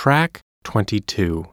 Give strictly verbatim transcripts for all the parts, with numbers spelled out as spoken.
Track twenty-two.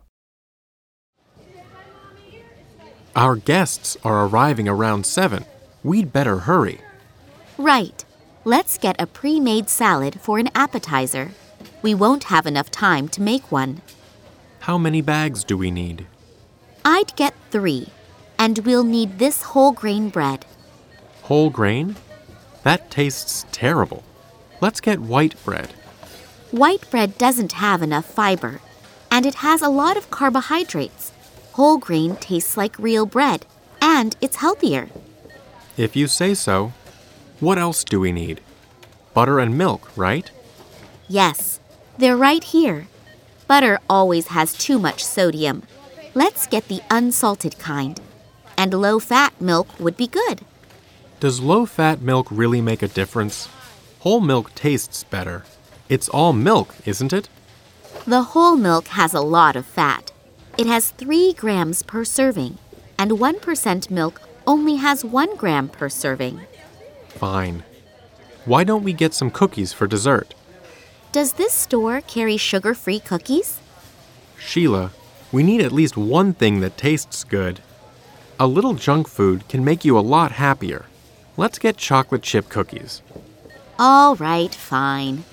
Our guests are arriving around seven. We'd better hurry. Right. Let's get a pre-made salad for an appetizer. We won't have enough time to make one. How many bags do we need? I'd get three, and we'll need this whole grain bread. Whole grain? That tastes terrible. Let's get white bread. White bread doesn't have enough fiber, and it has a lot of carbohydrates. Whole grain tastes like real bread, and it's healthier. If you say so. What else do we need? Butter and milk, right? Yes, they're right here. Butter always has too much sodium. Let's get the unsalted kind. And low-fat milk would be good. Does low-fat milk really make a difference? Whole milk tastes better. It's all milk, isn't it? The whole milk has a lot of fat. It has three grams per serving, and one percent milk only has one gram per serving. Fine. Why don't we get some cookies for dessert? Does this store carry sugar-free cookies? Sheila, we need at least one thing that tastes good. A little junk food can make you a lot happier. Let's get chocolate chip cookies. All right, fine.